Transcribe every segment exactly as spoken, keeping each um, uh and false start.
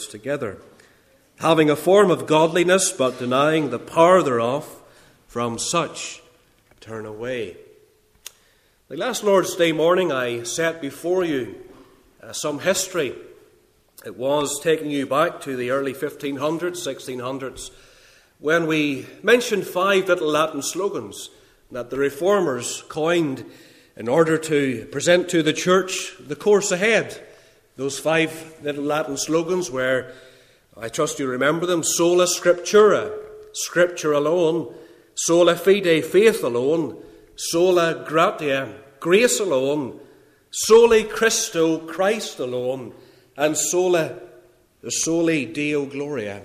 words together. Having a form of godliness, but denying the power thereof, from such turn away. The last Lord's Day morning I set before you uh, some history. It was taking you back to the early fifteen hundreds, sixteen hundreds, when we mentioned five little Latin slogans that the Reformers coined in order to present to the church the course ahead. Those five little Latin slogans were, I trust you remember them, sola scriptura, Scripture alone; sola fide, faith alone; sola gratia, grace alone; soli Christo, Christ alone; and sola, the soli Deo gloria,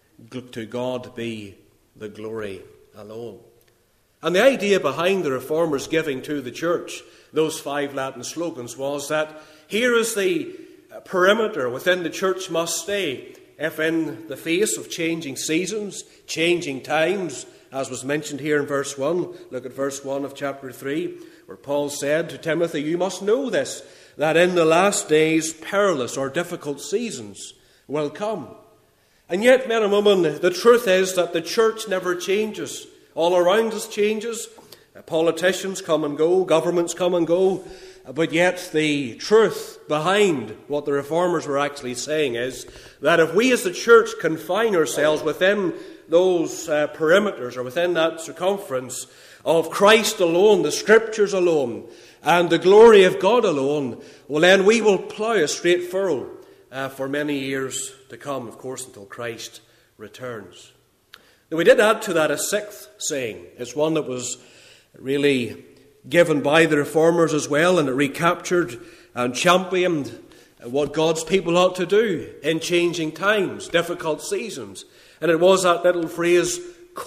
to God be the glory alone. And the idea behind the Reformers giving to the church those five Latin slogans was that here is the perimeter within the church must stay, if in the face of changing seasons, changing times, as was mentioned here in verse one. Look at verse one of chapter three, where Paul said to Timothy, you must know this, that in the last days perilous or difficult seasons will come. And yet, men and women, the truth is that the church never changes. All around us changes. Politicians come and go, governments come and go. But yet the truth behind what the Reformers were actually saying is that if we as the church confine ourselves within those uh, perimeters or within that circumference of Christ alone, the Scriptures alone, and the glory of God alone, well then we will plough a straight furrow uh, for many years to come, of course, until Christ returns. Now, we did add to that a sixth saying. It's one that was really given by the Reformers as well, and it recaptured and championed what God's people ought to do in changing times, difficult seasons. And it was that little phrase,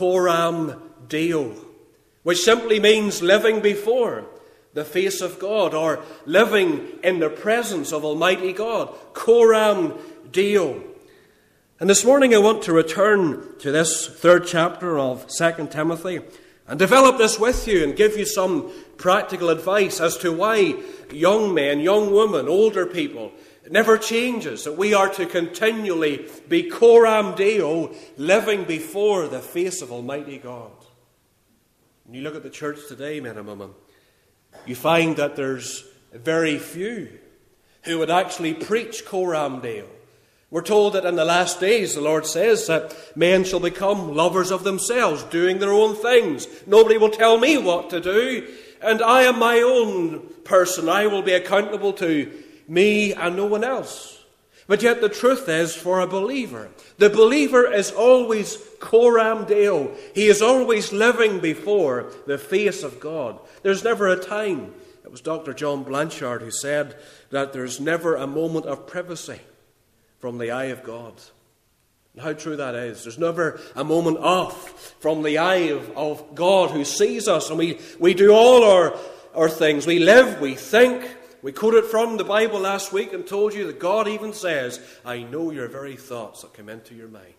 coram Deo, which simply means living before the face of God, or living in the presence of Almighty God. Coram Deo. And this morning I want to return to this third chapter of Second Timothy and develop this with you and give you some practical advice as to why young men, young women, older people, it never changes, that we are to continually be coram Deo, living before the face of Almighty God. When you look at the church today, men and women, you find that there's very few who would actually preach coram Deo. We're told that in the last days, the Lord says, that men shall become lovers of themselves, doing their own things. Nobody will tell me what to do, and I am my own person. I will be accountable to me and no one else. But yet the truth is, for a believer, the believer is always coram Deo. He is always living before the face of God. There's never a time. It was Doctor John Blanchard who said that there's never a moment of privacy from the eye of God. And how true that is. There's never a moment off from the eye of, of God who sees us. And we, we do all our, our things. We live, we think. We quoted from the Bible last week and told you that God even says, I know your very thoughts that come into your mind.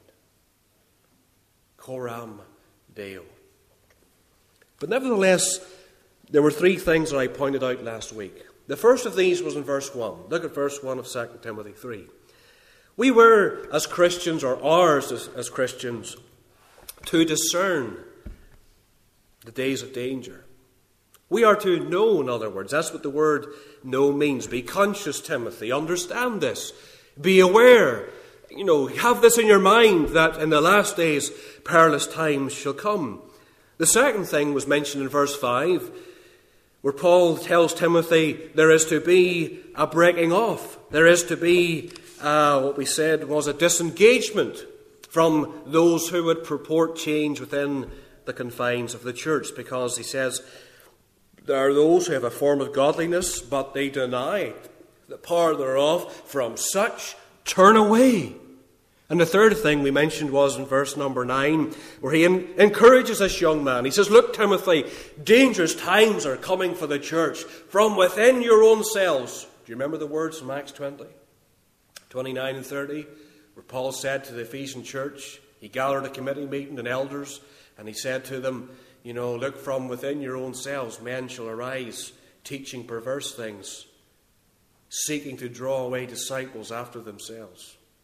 Coram Deo. But nevertheless, there were three things that I pointed out last week. The first of these was in verse one. Look at verse one of Second Timothy three. We were, as Christians, or ours as, as Christians, to discern the days of danger. We are to know, in other words. That's what the word know means. Be conscious, Timothy. Understand this. Be aware. You know, have this in your mind that in the last days perilous times shall come. The second thing was mentioned in verse five, where Paul tells Timothy there is to be a breaking off. There is to be Uh, what we said was a disengagement from those who would purport change within the confines of the church, because he says there are those who have a form of godliness, but they deny the power thereof. From such turn away. And the third thing we mentioned was in verse number nine, where he in, encourages this young man. He says, look, Timothy, dangerous times are coming for the church from within your own selves. Do you remember the words from Acts twenty? twenty-nine and thirty, where Paul said to the Ephesian church, he gathered a committee meeting and elders, and he said to them, you know, look, from within your own selves, men shall arise, teaching perverse things, seeking to draw away disciples after themselves.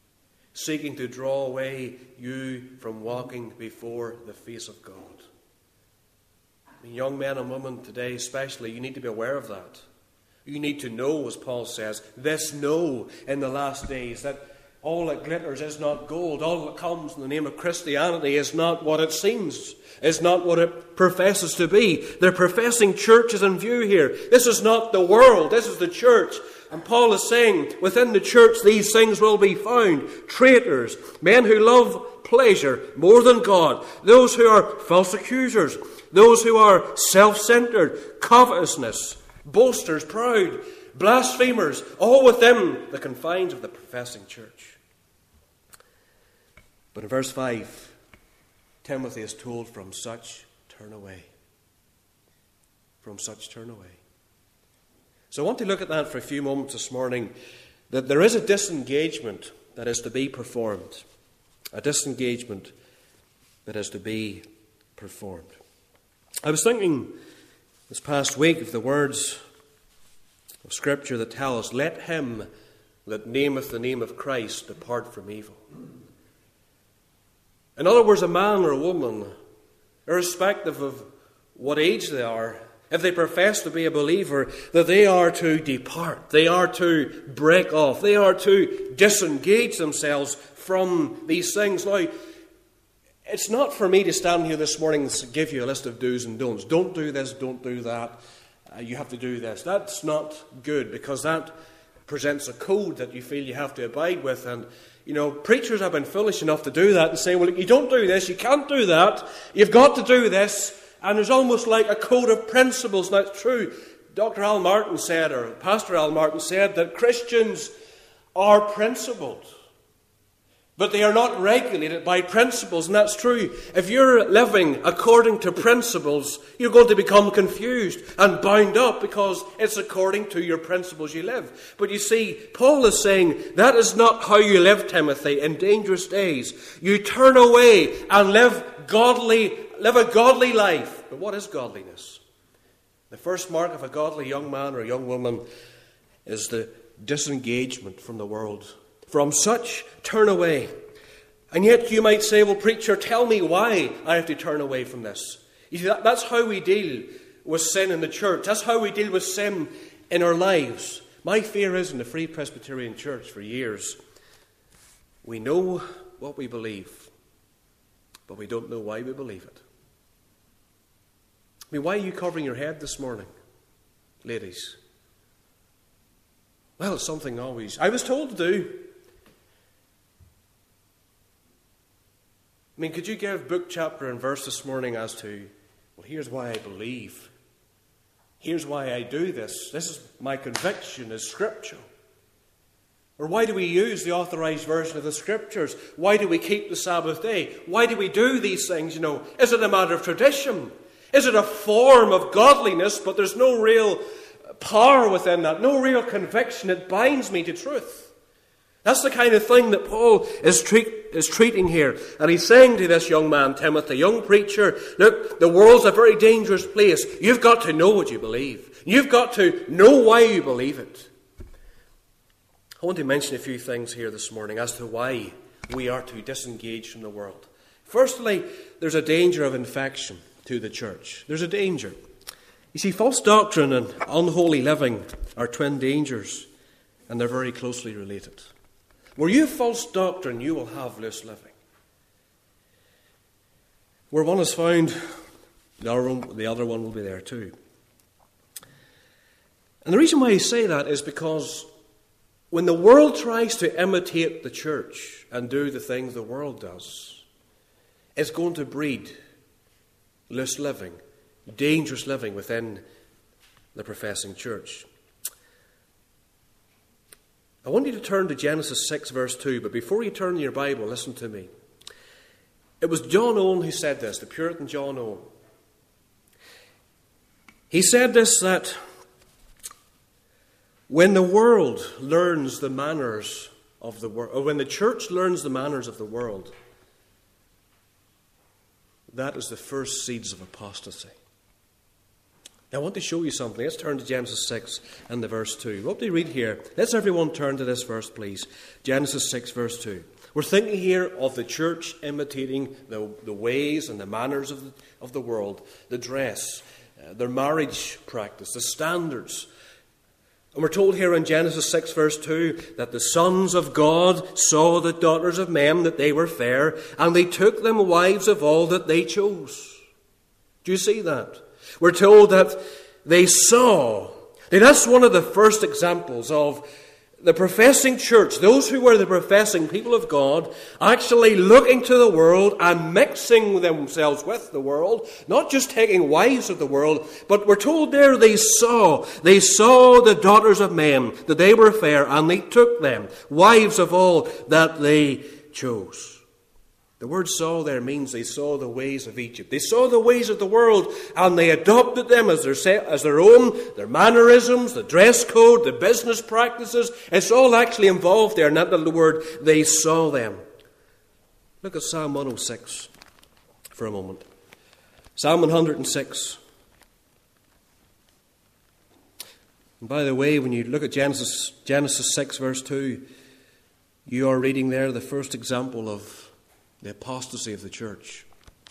seeking to draw away you from walking before the face of God. I mean, young men and women today especially, you need to be aware of that. You need to know, as Paul says, this know in the last days, that all that glitters is not gold. All that comes in the name of Christianity is not what it seems, is not what it professes to be. They're professing churches in view here. This is not the world, this is the church. And Paul is saying, within the church these things will be found. Traitors, men who love pleasure more than God, those who are false accusers, those who are self-centered, covetousness, boasters, proud, blasphemers, all within the confines of the professing church. But in verse five, Timothy is told, from such turn away. From such turn away. So I want to look at that for a few moments this morning, that there is a disengagement that is to be performed. A disengagement that is to be performed. I was thinking this past week of the words of Scripture that tell us, let him that nameth the name of Christ depart from evil. In other words, a man or a woman, irrespective of what age they are, if they profess to be a believer, that they are to depart, they are to break off, they are to disengage themselves from these things. Now, it's not for me to stand here this morning and give you a list of do's and don'ts. Don't do this, don't do that. Uh, you have to do this. That's not good, because that presents a code that you feel you have to abide with. And, you know, preachers have been foolish enough to do that and say, well, you don't do this, you can't do that, you've got to do this. And there's almost like a code of principles. Now, it's true. Doctor Al Martin said, or Pastor Al Martin said, that Christians are principled, but they are not regulated by principles. And that's true. If you're living according to principles, you're going to become confused and bound up, because it's according to your principles you live. But you see, Paul is saying that is not how you live, Timothy, in dangerous days. You turn away and live godly, live a godly life. But what is godliness? The first mark of a godly young man or young woman is the disengagement from the world. From such, turn away. And yet you might say, well, preacher, tell me why I have to turn away from this. You see, that, that's how we deal with sin in the church. That's how we deal with sin in our lives. My fear is, in the Free Presbyterian Church for years, we know what we believe, but we don't know why we believe it. I mean, why are you covering your head this morning, ladies? Well, it's something always I was told to do. I mean, could you give book, chapter, and verse this morning as to, well, here's why I believe. Here's why I do this. This is my conviction is scriptural. Or why do we use the authorized version of the Scriptures? Why do we keep the Sabbath day? Why do we do these things, you know? Is it a matter of tradition? Is it a form of godliness, but there's no real power within that, no real conviction? It binds me to truth. That's the kind of thing that Paul is, treat, is treating here. And he's saying to this young man, Timothy, young preacher, look, the world's a very dangerous place. You've got to know what you believe. You've got to know why you believe it. I want to mention a few things here this morning as to why we are to disengage from the world. Firstly, there's a danger of infection to the church. There's a danger. You see, false doctrine and unholy living are twin dangers, and they're very closely related. Where you have false doctrine, you will have loose living. Where one is found, the other one, the other one will be there too. And the reason why I say that is because when the world tries to imitate the church and do the things the world does, it's going to breed loose living, dangerous living within the professing church. I want you to turn to Genesis six, verse two, but before you turn to your Bible, listen to me. It was John Owen who said this, the Puritan John Owen. He said this, that when the world learns the manners of the world, or when the church learns the manners of the world, that is the first seeds of apostasy. Now, I want to show you something. Let's turn to Genesis six and the verse two. What do we read here? Let's everyone turn to this verse, please. Genesis six, verse two. We're thinking here of the church imitating the, the ways and the manners of the, of the world, the dress, uh, their marriage practice, the standards. And we're told here in Genesis six verse two that the sons of God saw the daughters of men, that they were fair, and they took them wives of all that they chose. Do you see that? We're told that they saw. Now that's one of the first examples of the professing church, those who were the professing people of God, actually looking to the world and mixing themselves with the world, not just taking wives of the world, but we're told there they saw. They saw the daughters of men, that they were fair, and they took them, wives of all that they chose. The word saw there means they saw the ways of Egypt. They saw the ways of the world, and they adopted them as their, as their own, their mannerisms, the dress code, the business practices. It's all actually involved there, not the word they saw them. Look at Psalm one oh six for a moment. Psalm one oh six. And by the way, when you look at Genesis, Genesis six verse two, you are reading there the first example of the apostasy of the church.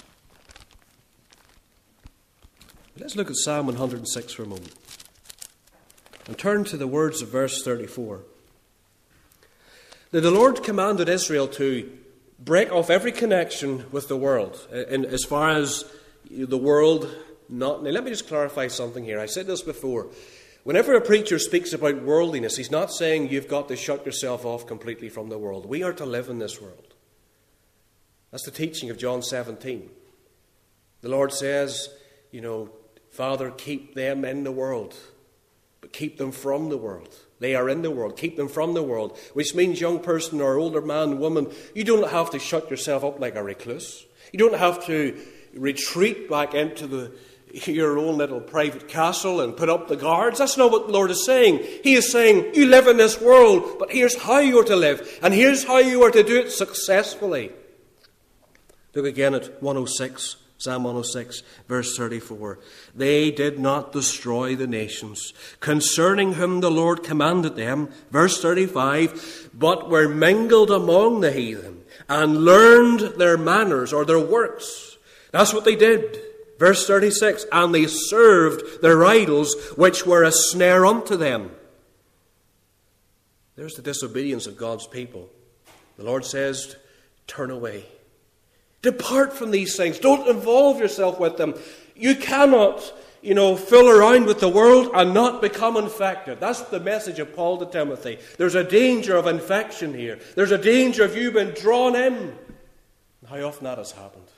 Let's look at Psalm one oh six for a moment. And turn to the words of verse thirty-four. That the Lord commanded Israel to break off every connection with the world. And as far as the world not... Now let me just clarify something here. I said this before. Whenever a preacher speaks about worldliness, he's not saying you've got to shut yourself off completely from the world. We are to live in this world. That's the teaching of John seventeen. The Lord says, you know, Father, keep them in the world, but keep them from the world. They are in the world. Keep them from the world. Which means, young person or older man, woman, you don't have to shut yourself up like a recluse. You don't have to retreat back into the, your own little private castle and put up the guards. That's not what the Lord is saying. He is saying, you live in this world, but here's how you are to live. And here's how you are to do it successfully. Look again at one oh six, Psalm one oh six, verse thirty-four. They did not destroy the nations, concerning whom the Lord commanded them. Verse thirty-five, but were mingled among the heathen, and learned their manners or their works. That's what they did. Verse thirty-six, and they served their idols, which were a snare unto them. There's the disobedience of God's people. The Lord says, turn away. Depart from these things. Don't involve yourself with them. You cannot, you know, fool around with the world and not become infected. That's the message of Paul to Timothy. There's a danger of infection here. There's a danger of you being drawn in. How often that has happened.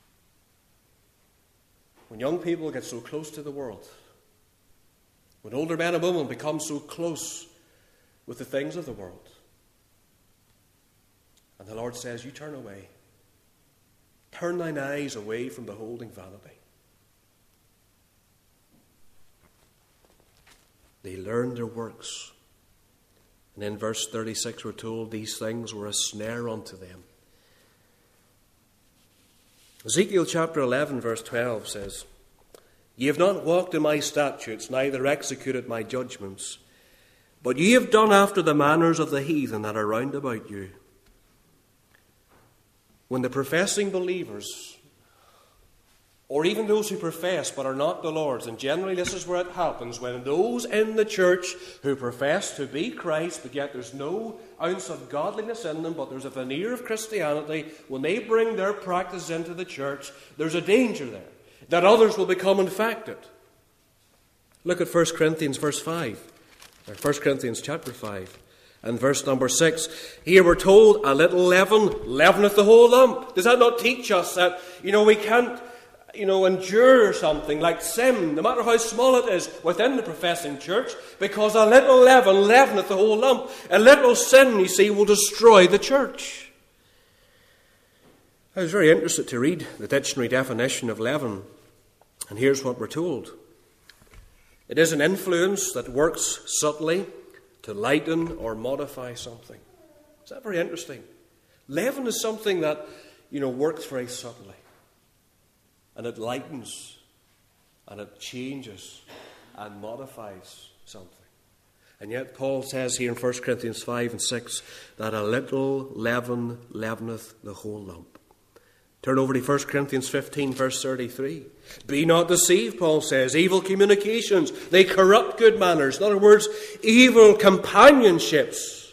When young people get so close to the world, when older men and women become so close with the things of the world, and the Lord says, you turn away. Turn thine eyes away from beholding vanity. They learned their works. And in verse thirty-six we're told these things were a snare unto them. Ezekiel chapter eleven verse twelve says, Ye have not walked in my statutes, neither executed my judgments, but ye have done after the manners of the heathen that are round about you. When the professing believers, or even those who profess but are not the Lord's, and generally this is where it happens, when those in the church who profess to be Christ, but yet there's no ounce of godliness in them, but there's a veneer of Christianity, when they bring their practice into the church, there's a danger there, that others will become infected. Look at First Corinthians verse five, or First Corinthians chapter five. And verse number six, here we're told, a little leaven leaveneth the whole lump. Does that not teach us that, you know, we can't, you know, endure something like sin, no matter how small it is, within the professing church, because a little leaven leaveneth the whole lump. A little sin, you see, will destroy the church. I was very interested to read the dictionary definition of leaven, and here's what we're told. It is an influence that works subtly to lighten or modify something. Is that very interesting? Leaven is something that, you know, works very subtly. And it lightens, and it changes, and modifies something. And yet Paul says here in First Corinthians five and six that a little leaven leaveneth the whole lump. Turn over to First Corinthians fifteen, verse thirty-three. Be not deceived, Paul says. Evil communications, they corrupt good manners. In other words, evil companionships.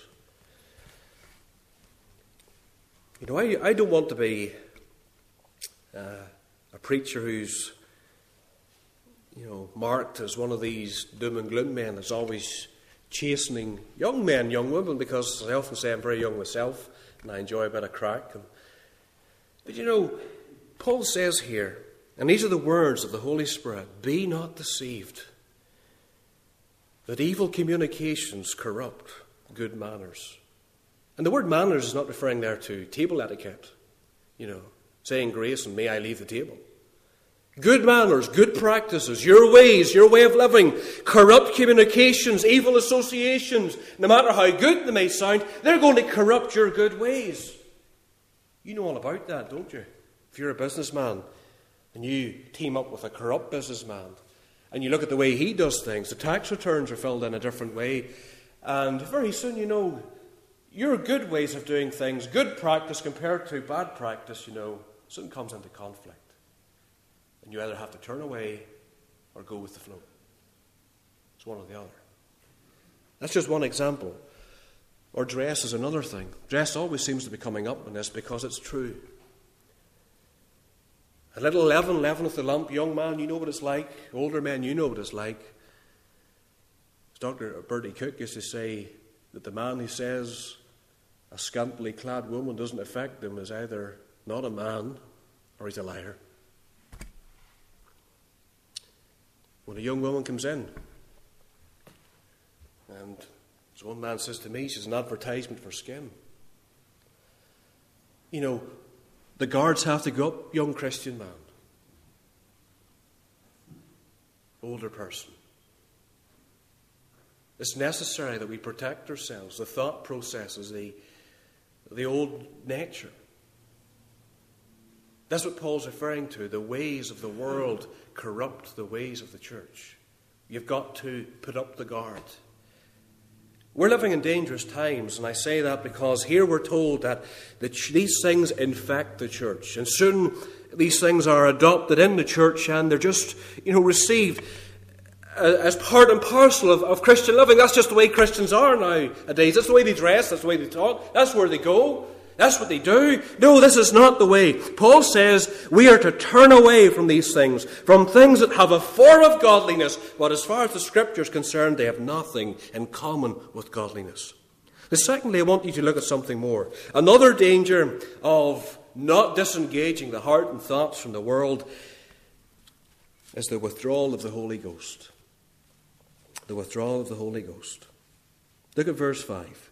You know, I, I don't want to be uh, a preacher who's, you know, marked as one of these doom and gloom men that's always chastening young men, young women, because as I often say, I'm very young myself and I enjoy a bit of crack. And, but you know, Paul says here, and these are the words of the Holy Spirit, be not deceived that evil communications corrupt good manners. And the word manners is not referring there to table etiquette, you know, saying grace and may I leave the table. Good manners, good practices, your ways, your way of living, corrupt communications, evil associations, no matter how good they may sound, they're going to corrupt your good ways. You know all about that, don't you? If you're a businessman and you team up with a corrupt businessman and you look at the way he does things, the tax returns are filled in a different way, and very soon you know your good ways of doing things, good practice compared to bad practice, you know, soon comes into conflict. And you either have to turn away or go with the flow. It's one or the other. That's just one example. Or dress is another thing. Dress always seems to be coming up in this because it's true. A little leaven leaveneth the lump. Young man, you know what it's like. Older men, you know what it's like. As Doctor Bertie Cook used to say, that the man who says a scantily clad woman doesn't affect him is either not a man or he's a liar. When a young woman comes in, and as one man says to me, she's an advertisement for skin. You know, the guards have to go up, young Christian man, older person. It's necessary that we protect ourselves, the thought processes, the, the old nature. That's what Paul's referring to. The ways of the world corrupt the ways of the church. You've got to put up the guard. We're living in dangerous times, and I say that because here we're told that the ch- these things infect the church. And soon these things are adopted in the church and they're just, you know, received as part and parcel of, of Christian living. That's just the way Christians are nowadays. That's the way they dress, that's the way they talk, that's where they go, that's what they do. No, this is not the way. Paul says we are to turn away from these things, from things that have a form of godliness, but as far as the Scripture is concerned, they have nothing in common with godliness. But secondly, I want you to look at something more. Another danger of not disengaging the heart and thoughts from the world is the withdrawal of the Holy Ghost. The withdrawal of the Holy Ghost. Look at verse five.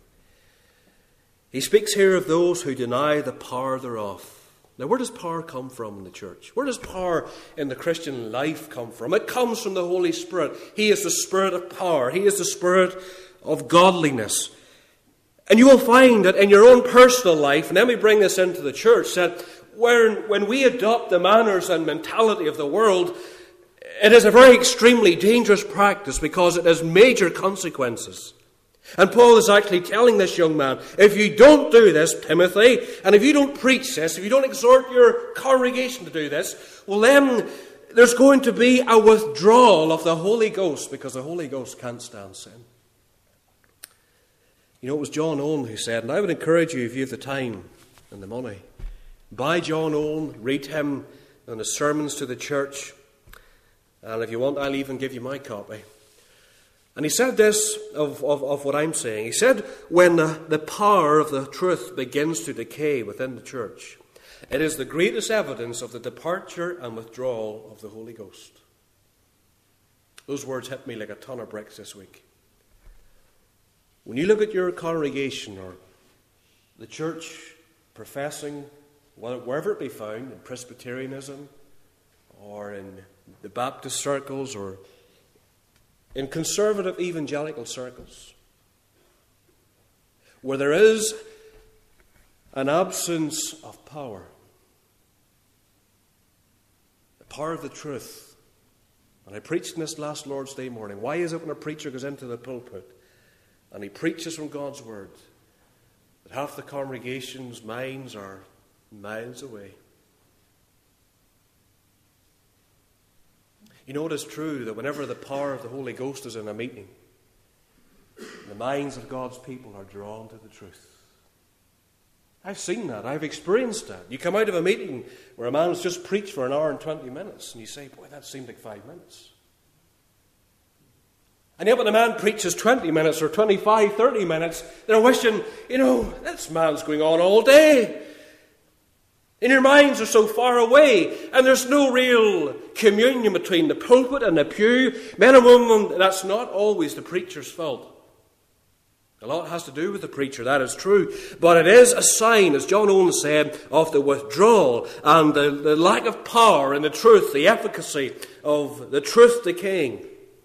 He speaks here of those who deny the power thereof. Now, where does power come from in the church? Where does power in the Christian life come from? It comes from the Holy Spirit. He is the Spirit of power. He is the Spirit of godliness. And you will find that in your own personal life, and then we bring this into the church, that when, when we adopt the manners and mentality of the world, it is a very extremely dangerous practice because it has major consequences. And Paul is actually telling this young man, if you don't do this, Timothy, and if you don't preach this, if you don't exhort your congregation to do this, well then there's going to be a withdrawal of the Holy Ghost because the Holy Ghost can't stand sin. You know, it was John Owen who said, and I would encourage you, if you have the time and the money, buy John Owen, read him and his sermons to the church. And if you want, I'll even give you my copy. And he said this of, of, of what I'm saying. He said, when the, the power of the truth begins to decay within the church, it is the greatest evidence of the departure and withdrawal of the Holy Ghost. Those words hit me like a ton of bricks this week. When you look at your congregation or the church professing, wherever it be found, in Presbyterianism or in the Baptist circles or in conservative evangelical circles, where there is an absence of power, the power of the truth. And I preached in this last Lord's Day morning. Why is it when a preacher goes into the pulpit and he preaches from God's word, that half the congregation's minds are miles away. You know, it is true that whenever the power of the Holy Ghost is in a meeting, the minds of God's people are drawn to the truth. I've seen that. I've experienced that. You come out of a meeting where a man's just preached for an hour and twenty minutes, and you say, boy, that seemed like five minutes. And yet when a man preaches twenty minutes or twenty-five, thirty minutes, they're wishing, you know, this man's going on all day. And your minds are so far away, and there's no real communion between the pulpit and the pew. Men and women, that's not always the preacher's fault. A lot has to do with the preacher, that is true. But it is a sign, as John Owen said, of the withdrawal and the, the lack of power in the truth, the efficacy of the truth decaying.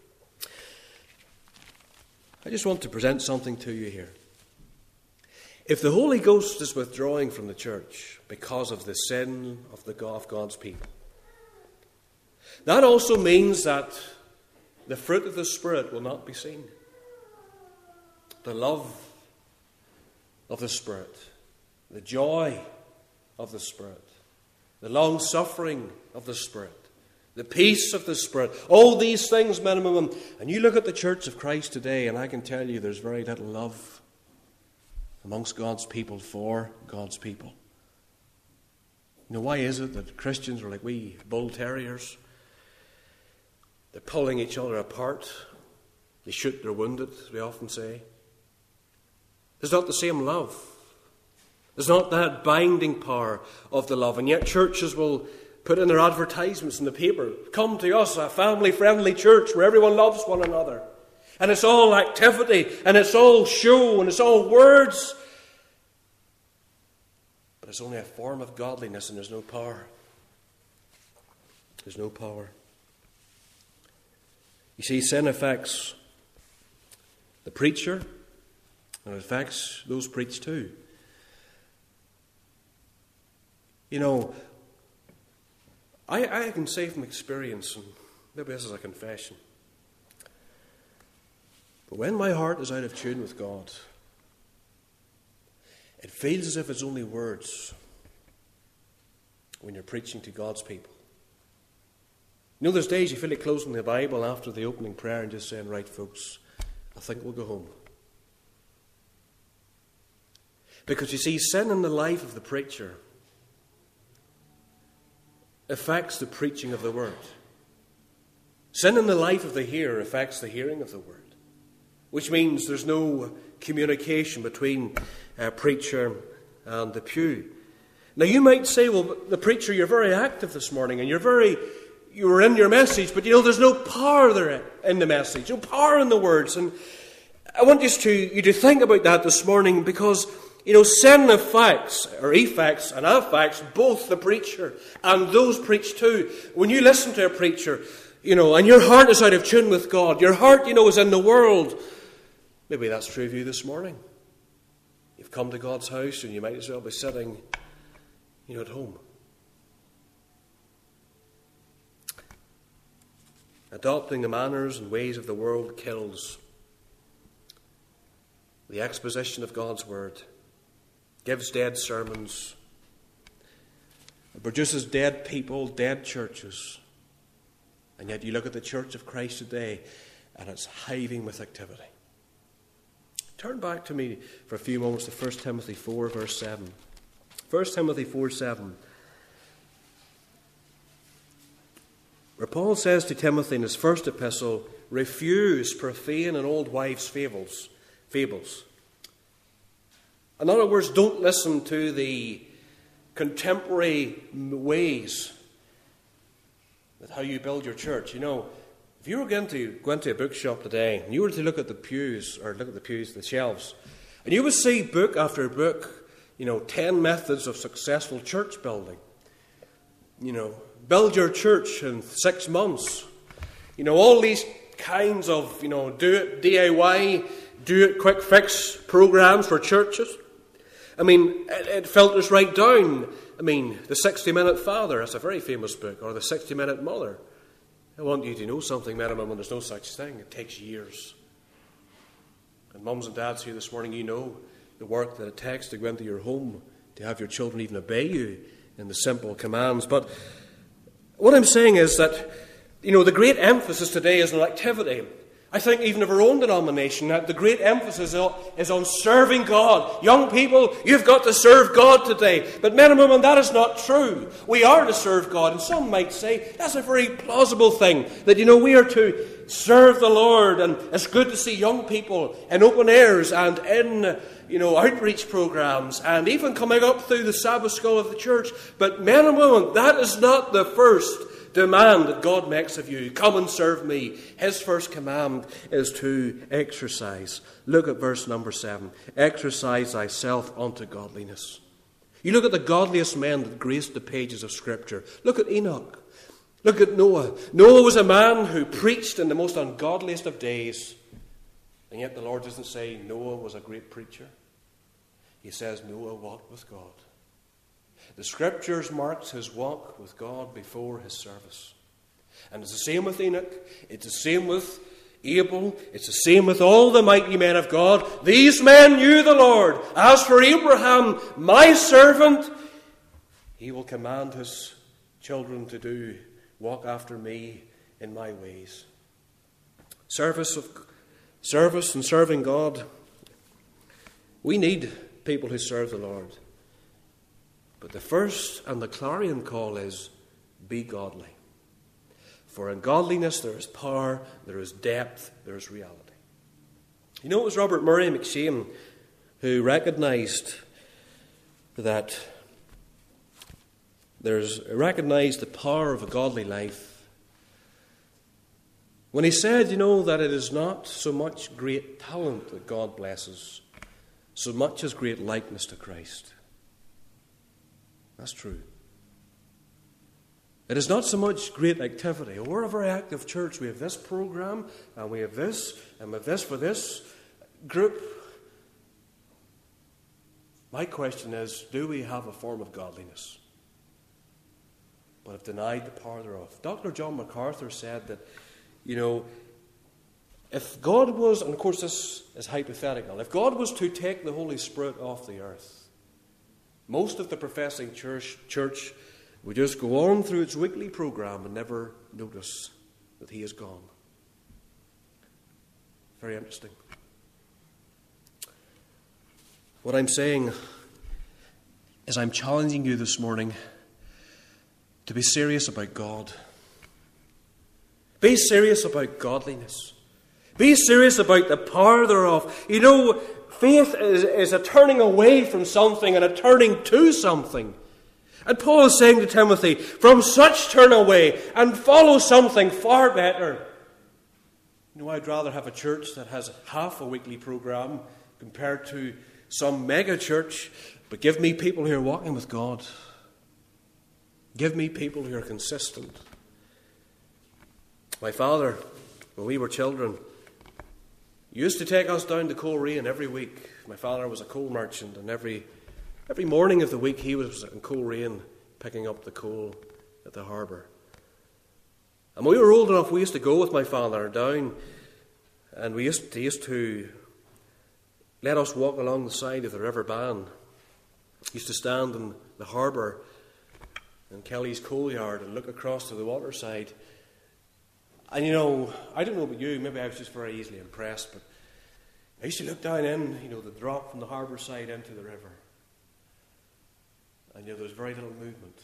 I just want to present something to you here. If the Holy Ghost is withdrawing from the church because of the sin of, the, of God's people, that also means that the fruit of the Spirit will not be seen. The love of the Spirit, the joy of the Spirit, the long-suffering of the Spirit, the peace of the Spirit, all these things, men and women. And you look at the Church of Christ today, and I can tell you there's very little love amongst God's people for God's people. You know, why is it that Christians are like wee bull terriers? They're pulling each other apart. They shoot their wounded, as we often say. There's not the same love. There's not that binding power of the love. And yet churches will put in their advertisements in the paper, come to us, a family-friendly church where everyone loves one another. And it's all activity, and it's all show, and it's all words. But it's only a form of godliness, and there's no power. There's no power. You see, sin affects the preacher, and it affects those preached too. You know, I, I can say from experience, and maybe this is a confession, but when my heart is out of tune with God, it feels as if it's only words when you're preaching to God's people. You know, there's days you feel like closing the Bible after the opening prayer and just saying, right, folks, I think we'll go home. Because you see, sin in the life of the preacher affects the preaching of the word. Sin in the life of the hearer affects the hearing of the word, which means there's no communication between uh, preacher and the pew. Now you might say, well, the preacher, you're very active this morning, and you're very, you were in your message, but you know, there's no power there in the message, no power in the words. And I want you to, you to think about that this morning, because you know, sin affects, or effects and affects both the preacher and those preached too. When you listen to a preacher, you know, and your heart is out of tune with God, your heart, you know, is in the world. Maybe that's true of you this morning. You've come to God's house and you might as well be sitting, you know, at home. Adopting the manners and ways of the world kills the exposition of God's word. Gives dead sermons. It produces dead people, dead churches. And yet you look at the Church of Christ today and it's hiving with activity. Turn back to me for a few moments to First Timothy four, verse seven. First Timothy four, seven. Where Paul says to Timothy in his first epistle, refuse profane and old wives' fables. fables. In other words, don't listen to the contemporary ways with how you build your church. You know, if you were going to go into a bookshop today and you were to look at the pews, or look at the pews, the shelves, and you would see book after book, you know, ten methods of successful church building. You know, build your church in six months. You know, all these kinds of, you know, do it D I Y, do it quick fix programs for churches. I mean, it, it filters right down. I mean, the sixty-minute Father, that's a very famous book, or the sixty-minute Mother. I want you to know something, men and women, there's no such thing. It takes years. And mums and dads here this morning, you know the work that it takes to go into your home, to have your children even obey you in the simple commands. But what I'm saying is that, you know, the great emphasis today is on activity. I think even of our own denomination, that the great emphasis is on serving God. Young people, you've got to serve God today. But men and women, that is not true. We are to serve God. And some might say that's a very plausible thing. That, you know, we are to serve the Lord. And it's good to see young people in open airs and in, you know, outreach programs. And even coming up through the Sabbath school of the church. But men and women, that is not the first demand that God makes of you. Come and serve me. His first command is to exercise. Look at verse number seven. Exercise thyself unto godliness. You look at the godliest men that graced the pages of Scripture. Look at Enoch. Look at Noah. Noah was a man who preached in the most ungodliest of days. And yet the Lord doesn't say Noah was a great preacher. He says Noah walked with God. The Scriptures marks his walk with God before his service. And it's the same with Enoch. It's the same with Abel. It's the same with all the mighty men of God. These men knew the Lord. As for Abraham, my servant, he will command his children to do, walk after me in my ways. Service of service and serving God. We need people who serve the Lord. But the first and the clarion call is, be godly. For in godliness there is power, there is depth, there is reality. You know, it was Robert Murray McShane who recognized that there's recognized the power of a godly life when he said, you know, that it is not so much great talent that God blesses, so much as great likeness to Christ. That's true. It is not so much great activity. Oh, we're a very active church. We have this program, and we have this, and we have this for this group. My question is, do we have a form of godliness, but have denied the power thereof? Doctor John MacArthur said that, you know, if God was, and of course this is hypothetical, if God was to take the Holy Spirit off the earth, most of the professing church, church would just go on through its weekly program and never notice that he is gone. Very interesting. What I'm saying is I'm challenging you this morning to be serious about God. Be serious about godliness. Be serious about the power thereof. You know, faith is, is a turning away from something and a turning to something. And Paul is saying to Timothy, from such turn away and follow something far better. You know, I'd rather have a church that has half a weekly program compared to some mega church, but give me people who are walking with God. Give me people who are consistent. My father, when we were children, used to take us down to Coleraine every week. My father was a coal merchant, and every every morning of the week he was in Coleraine picking up the coal at the harbour. And when we were old enough, we used to go with my father down, and we used to, he used to let us walk along the side of the River Bann. He used to stand in the harbour in Kelly's coal yard and look across to the waterside. And you know, I don't know about you, maybe I was just very easily impressed, but I used to look down in, you know, the drop from the harbour side into the river. And you know, there was very little movement.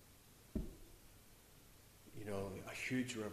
You know, a huge river.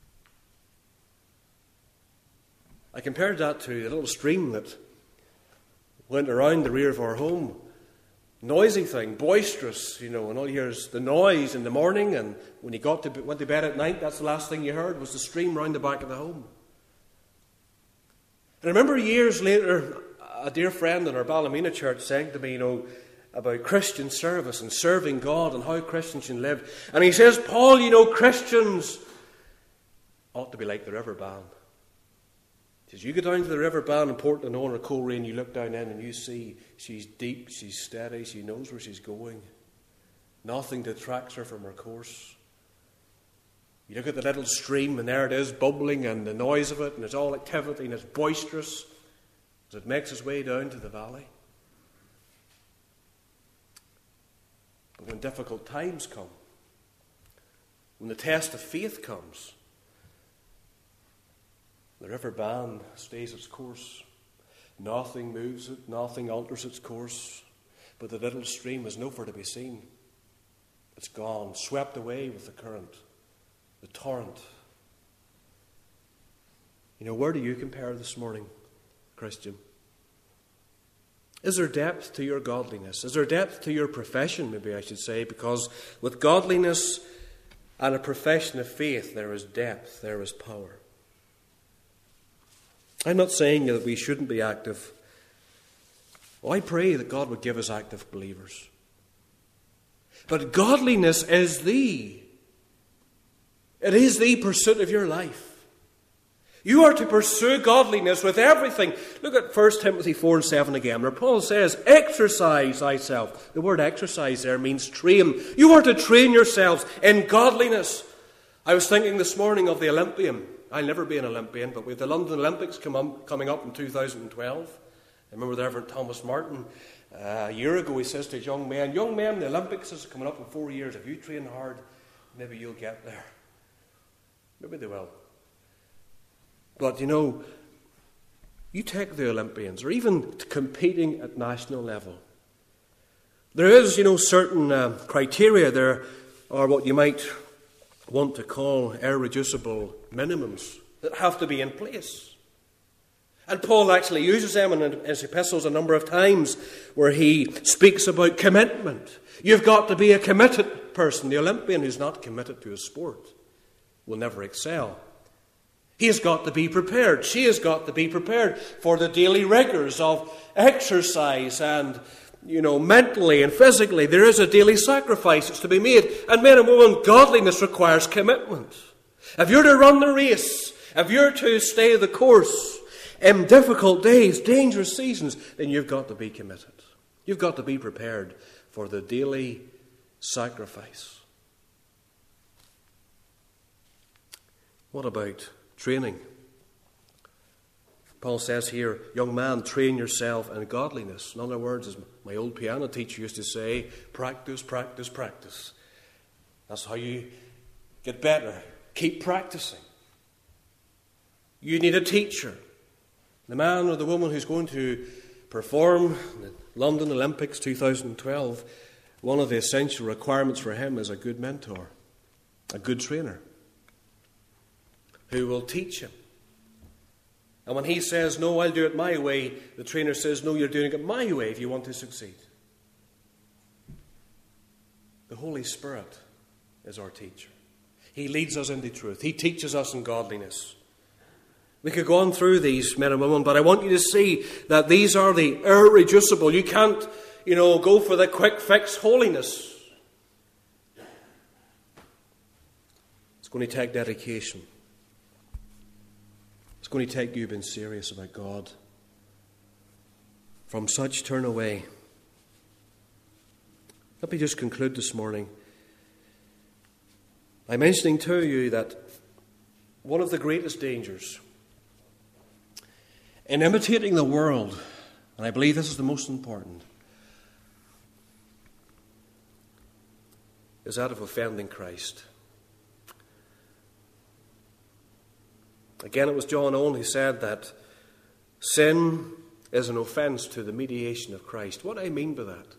I compared that to the little stream that went around the rear of our home. Noisy thing, boisterous, you know, and all you hear is the noise in the morning, and when you got to went to bed at night, that's the last thing you heard was the stream round the back of the home. And I remember years later, a dear friend in our Ballymena church saying to me, you know, about Christian service and serving God and how Christians should live. And he says, Paul, you know, Christians ought to be like the River Bann. He says, you go down to the River Bann in Portlandone or Coleraine, you look down in and you see she's deep, she's steady, she knows where she's going. Nothing detracts her from her course. You look at the little stream and there it is, bubbling, and the noise of it, and it's all activity and it's boisterous. as it makes its way down to the valley. But when difficult times come, when the test of faith comes, the river Bann stays its course. Nothing moves it, nothing alters its course, but the little stream is nowhere to be seen. It's gone, swept away with the current, the torrent. You know, where do you compare this morning, Christian? Is there depth to your godliness? Is there depth to your profession, maybe I should say? Because with godliness and a profession of faith, there is depth, there is power. I'm not saying that we shouldn't be active. Well, I pray that God would give us active believers. But godliness is the, it is the pursuit of your life. You are to pursue godliness with everything. Look at First Timothy four and seven again, where Paul says, exercise thyself. The word exercise there means train. You are to train yourselves in godliness. I was thinking this morning of the Olympian. I'll never be an Olympian, but with the London Olympics come up, coming up in two thousand twelve, I remember the Reverend Thomas Martin, uh, a year ago, he says to young men, young men, the Olympics is coming up in four years. If you train hard, maybe you'll get there. Maybe they will. But, you know, you take the Olympians, or even competing at national level. There is, you know, certain uh, criteria there, or what you might want to call irreducible minimums that have to be in place. And Paul actually uses them in his epistles a number of times where he speaks about commitment. You've got to be a committed person. The Olympian who's not committed to his sport will never excel. He has got to be prepared. She has got to be prepared for the daily rigors of exercise and, you know, mentally and physically. There is a daily sacrifice that's to be made. And men and women, godliness requires commitment. If you're to run the race, if you're to stay the course in difficult days, dangerous seasons, then you've got to be committed. You've got to be prepared for the daily sacrifice. What about training? Paul says here, young man, train yourself in godliness. In other words, as my old piano teacher used to say, practice, practice, practice. That's how you get better. Keep practicing. You need a teacher. The man or the woman who's going to perform the London Olympics two thousand twelve, one of the essential requirements for him is a good mentor, a good trainer, who will teach him. And when he says, no, I'll do it my way, the trainer says, no, you're doing it my way if you want to succeed. The Holy Spirit is our teacher. He leads us into truth. He teaches us in godliness. We could go on through these, men and women, but I want you to see that these are the irreducible. You can't, you know, go for the quick fix holiness. It's going to take dedication. It's going to take you being serious about God. From such turn away. Let me just conclude this morning by mentioning to you that one of the greatest dangers in imitating the world, and I believe this is the most important, is that of offending Christ. Again, it was John Owen who said that sin is an offence to the mediation of Christ. What do I mean by that?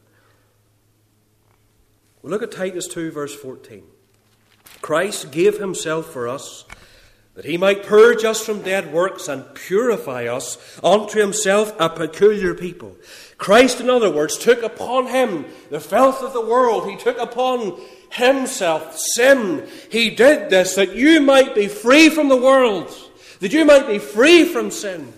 Well, look at Titus two, verse fourteen. Christ gave himself for us, that he might purge us from dead works and purify us unto himself a peculiar people. Christ, in other words, took upon him the filth of the world. He took upon himself sin. He did this that you might be free from the world, that you might be free from sin.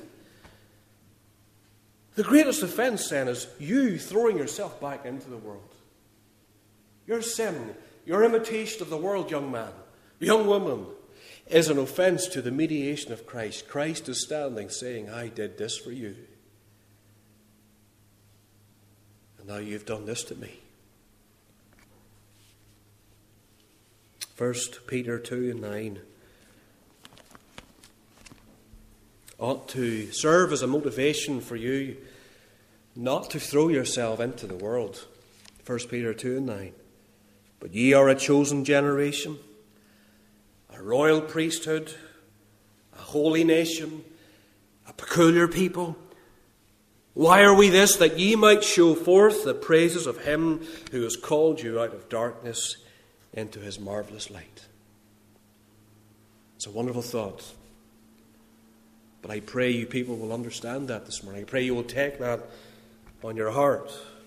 The greatest offence, then, is you throwing yourself back into the world. Your sin, your imitation of the world, young man, young woman, is an offence to the mediation of Christ. Christ is standing saying, I did this for you. And now you've done this to me. First Peter two and nine. ought to serve as a motivation for you not to throw yourself into the world. First Peter two and nine. But ye are a chosen generation, a royal priesthood, a holy nation, a peculiar people. Why are we this? That ye might show forth the praises of him who has called you out of darkness into his marvellous light. It's a wonderful thought. But I pray you people will understand that this morning. I pray you will take that on your heart.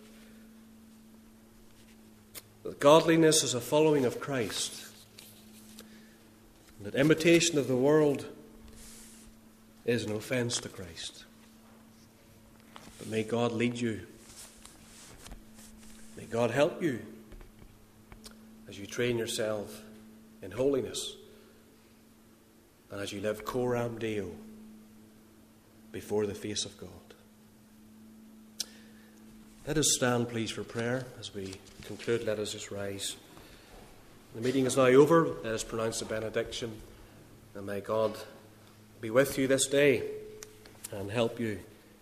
That godliness is a following of Christ. And that imitation of the world is an offence to Christ. But may God lead you. May God help you as you train yourself in holiness and as you live coram Deo before the face of God. Let us stand, please, for prayer. As we conclude, let us just rise. The meeting is now over. Let us pronounce the benediction. And may God be with you this day and help you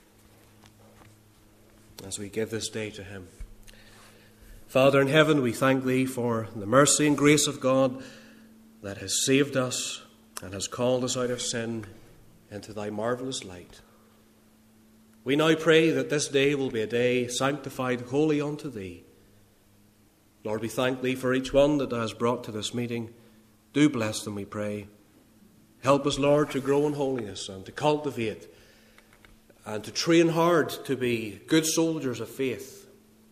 as we give this day to him. Father in heaven, we thank thee for the mercy and grace of God that has saved us and has called us out of sin into thy marvellous light. We now pray that this day will be a day sanctified wholly unto thee. Lord, we thank thee for each one that thou hast brought to this meeting. Do bless them, we pray. Help us, Lord, to grow in holiness and to cultivate and to train hard to be good soldiers of faith.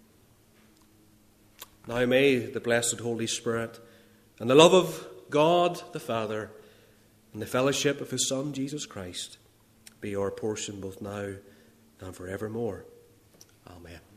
Now may the blessed Holy Spirit and the love of God the Father and the fellowship of his Son, Jesus Christ, be our portion both now and forevermore. Amen.